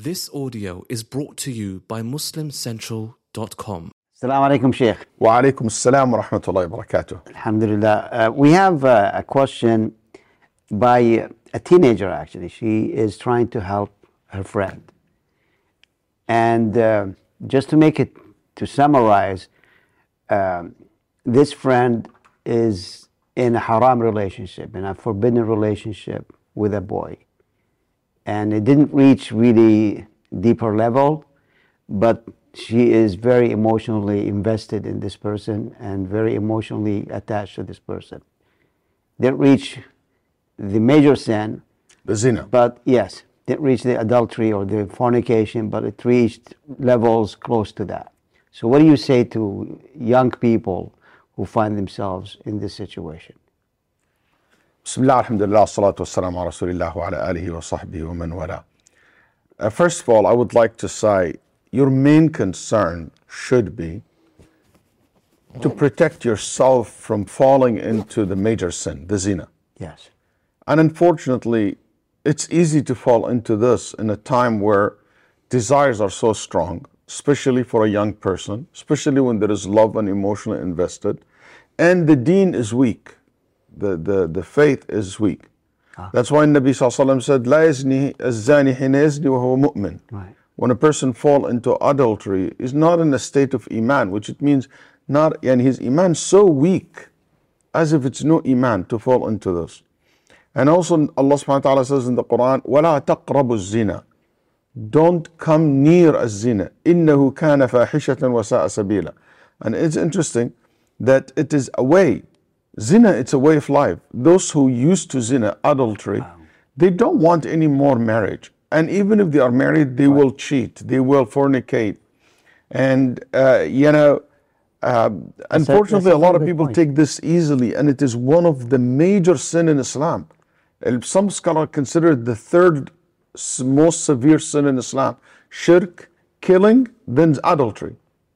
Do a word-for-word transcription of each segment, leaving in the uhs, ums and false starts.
This audio is brought to you by Muslim Central dot com. Assalamu alaikum, Sheikh. Wa alaikum assalam wa rahmatullahi wa barakatuh. Alhamdulillah. Uh, we have uh, a question by a teenager, actually. She is trying to help her friend. And uh, just to make it, to summarize, um, this friend is in a haram relationship, in a forbidden relationship with a boy. And it didn't reach really deeper level, but she is very emotionally invested in this person and very emotionally attached to this person. Didn't reach the major sin. The zina. But yes, didn't reach the adultery or the fornication, but it reached levels close to that. So what do you say to young people who find themselves in this situation? Bismillah, alhamdulillah, salatu wassalamu ala rasulillah wa ala alihi wa sahbihi wa man wala. Uh, first of all, I would like to say your main concern should be to protect yourself from falling into the major sin, the zina. Yes. And unfortunately, it's easy to fall into this in a time where desires are so strong, especially for a young person, especially when there is love and emotionally invested, and the deen is weak. The, the, the faith is weak. Ah. That's why Nabi Sallallahu Alaihi Wasallam said, "La yazni az-zani hina yazni wa huwa mu'min." Right. When a person fall into adultery, is not in a state of iman, which it means not, and his iman so weak, as if it's no iman to fall into this. And also Allah Subhanahu wa Taala says in the Quran, "Wala taqrabu az-zina." Don't come near az-zina. Innahu kana fahishatan wa sa'a sabila. And it's interesting that it is a way. Zina, it's a way of life. Those who used to zina, adultery, wow. they don't want any more marriage. And even if they are married, they right. will cheat, they will fornicate. And, uh, you know, uh, unfortunately, a, a lot of people point. take this easily, and it is one of the major sin in Islam. Some scholars consider it the third most severe sin in Islam. Shirk, killing, then adultery.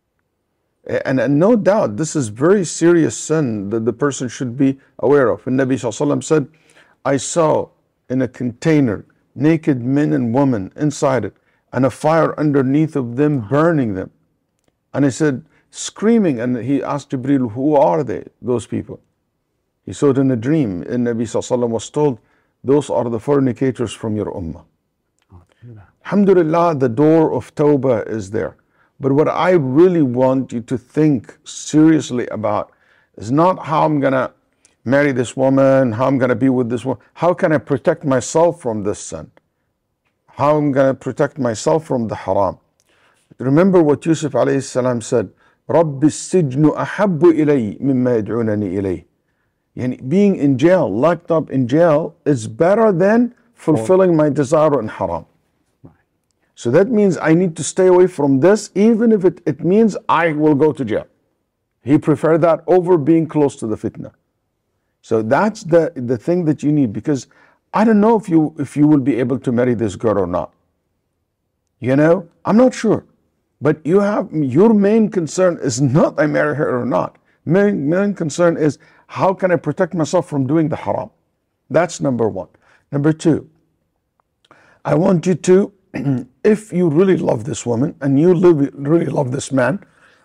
And, and no doubt, this is very serious sin that the person should be aware of. And Nabi Sallallahu Alaihi Wasallam said, I saw in a container naked men and women inside it, and a fire underneath of them burning them. And he said, screaming, and he asked Jibreel, who are they, those people? He saw it in a dream, and Nabi Sallallahu Alaihi Wasallam was told, those are the fornicators from your ummah. Oh, Alhamdulillah, the door of tawbah is there. But what I really want you to think seriously about is not how I'm going to marry this woman, how I'm going to be with this woman. How can I protect myself from this sin? How I'm going to protect myself from the haram? Remember what Yusuf alayhi salam said, رَبِّ السِّجْنُ أَحَبُّ إِلَيْهِ مِمَّا يَدْعُونَنِي إِلَيْهِ. Yani being in jail, locked up in jail, is better than fulfilling my desire in haram. So that means I need to stay away from this, even if it, it means I will go to jail. He preferred that over being close to the fitna. So that's the, the thing that you need, because I don't know if you, if you will be able to marry this girl or not. You know, I'm not sure. But you have, your main concern is not I marry her or not. Main, main concern is how can I protect myself from doing the haram? That's number one. Number two, I want you to, if you really love this woman and you live, really love this man,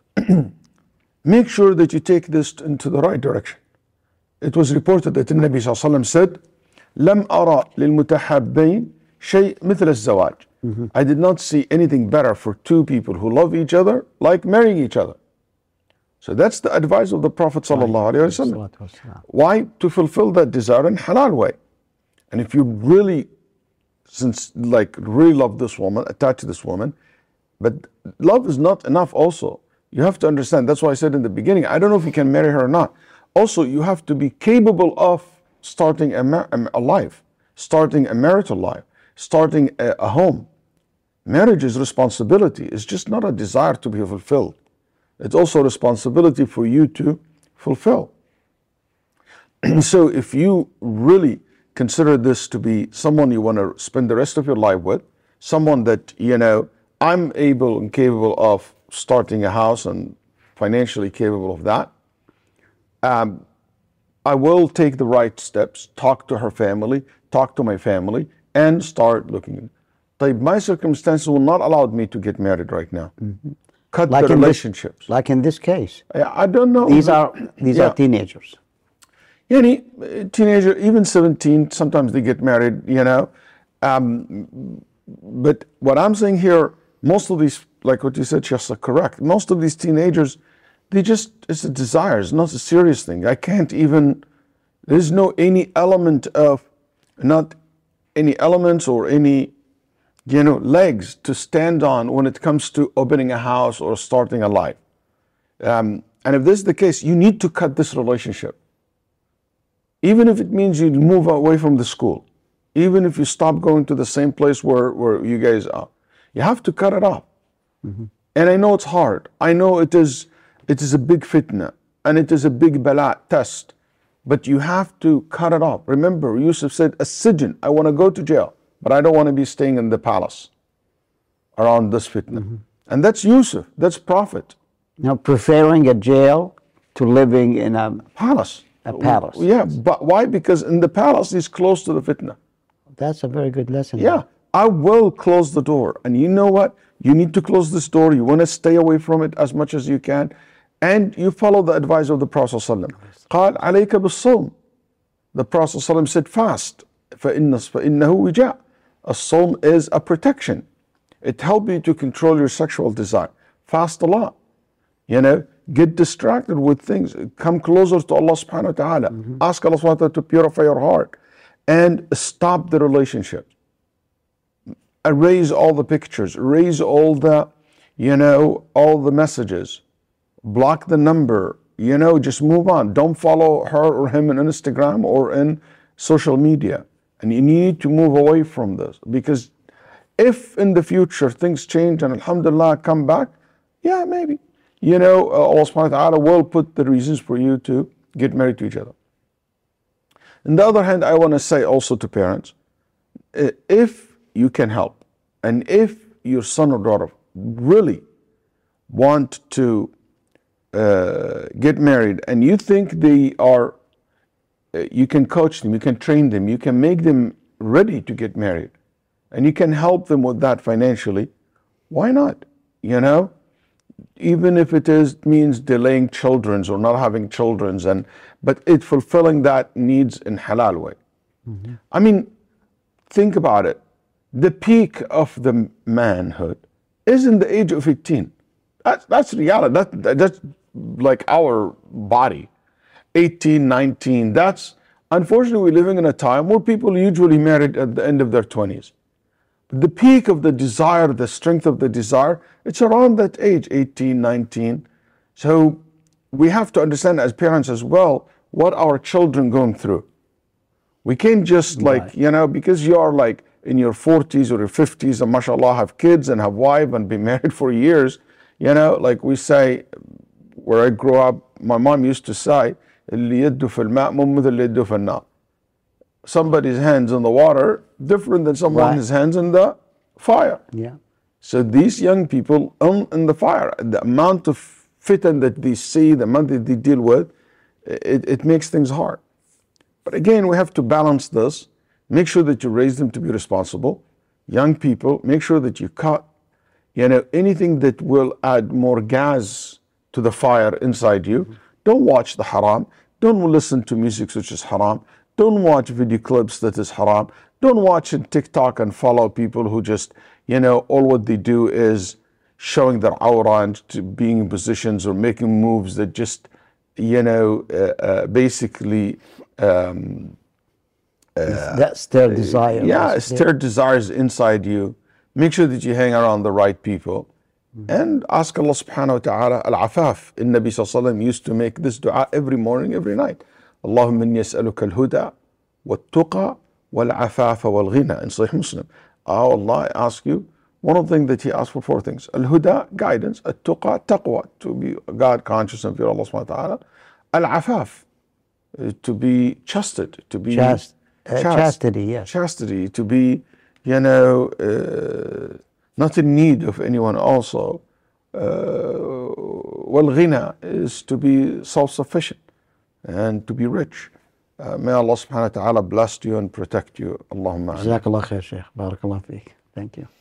make sure that you take this into the right direction. It was reported that the Nabi Sallallahu Alaihi Wasallam said, "Lam ara lil mutahabbain shay mithl az-zawaj." I did not see anything better for two people who love each other like marrying each other. So that's the advice of the Prophet Sallallahu Alaihi Wasallam. Why? To fulfill that desire in halal way. And if you really since like really love this woman, attached to this woman, but love is not enough also. You have to understand, that's why I said in the beginning, I don't know if you can marry her or not. Also, you have to be capable of starting a, a life, starting a marital life, starting a, a home. Marriage is responsibility. It's just not a desire to be fulfilled. It's also a responsibility for you to fulfill. So if you really consider this to be someone you want to spend the rest of your life with, someone that, you know, I'm able and capable of starting a house and financially capable of that, um, I will take the right steps, talk to her family, talk to my family, and start looking. طيب, my circumstances will not allow me to get married right now. Mm-hmm. Cut Like the in this- relationships. Like in this case, I, I don't know. these are these Yeah. are teenagers. Yani, uh, teenager, even seventeen, sometimes they get married, you know. Um, but what I'm saying here, most of these, like what you said, just are correct. Most of these teenagers, they just, it's a desire, it's not a serious thing. I can't even, there's no any element of, not any elements or any, you know, legs to stand on when it comes to opening a house or starting a life. Um, and if this is the case, you need to cut this relationship. Even if it means you move away from the school, even if you stop going to the same place where, where you guys are, you have to cut it off. Mm-hmm. And I know it's hard. I know it is, it is a big fitna and it is a big bala test, but you have to cut it off. Remember, Yusuf said, as-sijn, I want to go to jail, but I don't want to be staying in the palace around this fitna. Mm-hmm. And that's Yusuf, that's Prophet. Now, preferring a jail to living in a Palace. A palace. Yeah, but why? Because in the palace he's close to the fitna. That's a very good lesson. Yeah, I will close the door. And you know what? You need to close this door. You want to stay away from it as much as you can. And you follow the advice of the Prophet ﷺ. قال عليك بالصوم. The Prophet ﷺ said fast. فإن فإنه وجاء. A sawm is a protection. It helps you to control your sexual desire. Fast a lot. You know, get distracted with things. Come closer to Allah subhanahu wa ta'ala. Mm-hmm. Ask Allah subhanahu wa ta'ala to purify your heart. And stop the relationship. Erase all the pictures. Erase all the, you know, all the messages. Block the number. You know, just move on. Don't follow her or him on Instagram or in social media. And you need to move away from this. Because if in the future things change and alhamdulillah come back, yeah, maybe. You know, Allah subhanahu wa ta'ala will put the reasons for you to get married to each other. On the other hand, I want to say also to parents, if you can help, and if your son or daughter really want to uh, get married, and you think they are, uh, you can coach them, you can train them, you can make them ready to get married, and you can help them with that financially, why not? You know? Even if it is means delaying children's or not having children's, and but it fulfilling that needs in halal way. Mm-hmm. I mean, think about it. The peak of the manhood is in the age of eighteen. That's that's reality. That, that's like our body. eighteen, nineteen. That's unfortunately we're living in a time where people usually married at the end of their twenties. The peak of the desire, the strength of the desire, it's around that age, eighteen, nineteen. So we have to understand as parents as well what our children going through. We can't just like, right. you know, because you are like in your forties or your fifties and mashallah have kids and have wife and been married for years, you know, like we say, where I grew up, my mom used to say, اللي يده في الماء مو مثل اللي يده في النار. Somebody's hands in the water different than someone's right. hands in the fire. Yeah. So these young people on in the fire, the amount of fitan that they see, the amount that they deal with, it, it makes things hard. But again, we have to balance this. Make sure that you raise them to be responsible. Young people, make sure that you cut, you know, anything that will add more gas to the fire inside you. Mm-hmm. Don't watch the haram. Don't listen to music which is haram. Don't watch video clips that is haram. Don't watch in TikTok and follow people who just, you know, all what they do is showing their awra and to being in positions or making moves that just, you know, uh, uh, basically... Um, uh, That's their desire. Yeah, it's their desires inside you. Make sure that you hang around the right people. Mm-hmm. And ask Allah subhanahu wa ta'ala al-afaf. The Nabi sallallahu alayhi wa sallam used to make this dua every morning, every night. اللهم إني أسألك الهدى والتقى والعفاف والغنى in Sahih Muslim. Oh Allah, I ask you, one of the things that he asked for four things. Al-huda, guidance. Al-tuqa, taqwa, to be God conscious and fear Allah subhanahu wa ta'ala. Al-afaf, to be chasted, to be Chast, uh, chast, chastity, yes. Chastity, to be, you know, uh, not in need of anyone also. Uh, wal-ghina is to be self-sufficient and to be rich. Uh, may Allah subhanahu wa ta'ala bless you and protect you. Allahumma. Jazakallah khair, Shaykh. Barakallah feek. Thank you.